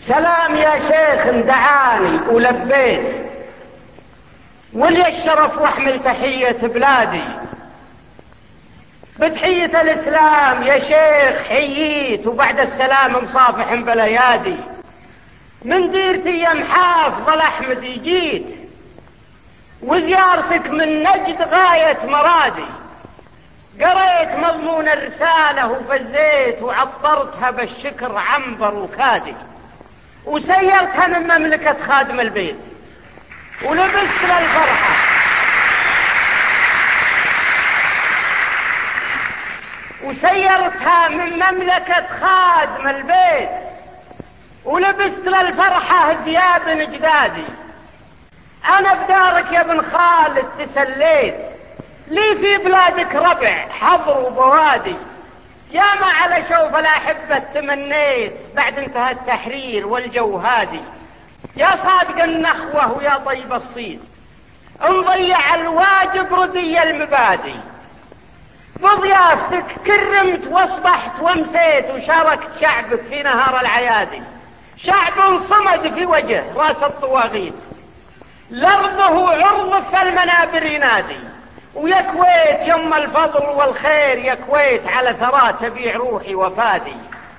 سلام يا شيخ دعاني ولبيت، ولي الشرف واحمل تحية بلادي. بتحية الإسلام يا شيخ حييت، وبعد السلام مصافح بليادي. من ديرتي يا محافظ الأحمدي جيت، وزيارتك من نجد غاية مرادي. قريت مضمون الرسالة وفزيت، وعطرتها بالشكر عنبر وكادي، وسيرتها من مملكة خادم البيت، ولبست للفرحة وسيرتها من مملكة خادم البيت، ولبست للفرحة ثياب جدادي. أنا بدارك يا ابن خالد تسليت، لي في بلادك ربع حضر وبوادي. يا ما على شوف الأحبة تمنيت، بعد انتهى التحرير والجو هادي. يا صادق النخوة ويا طيب الصيد، انضيع الواجب ردي المبادي. بضيافتك كرمت واصبحت وامسيت، وشاركت شعبك في نهار العيادي. شعب صمد في وجه راس الطواغيت، لرضه عرض في المنابر ينادي. ويا كويت يم الفضل والخير، يا كويت على ثرى تبيع روحي وفادي.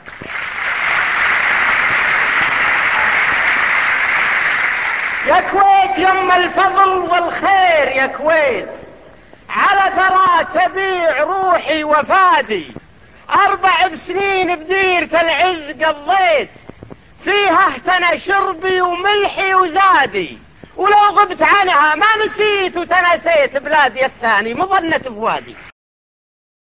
يا كويت يم الفضل والخير، يا كويت على ثرى تبيع روحي وفادي. 4 سنين بديرة العز قضيت، فيها اهتنى شربي وملحي وزادي. ولو غبت عنها ما نسيت وتنسيت بلادي الثاني مظنة بوادي.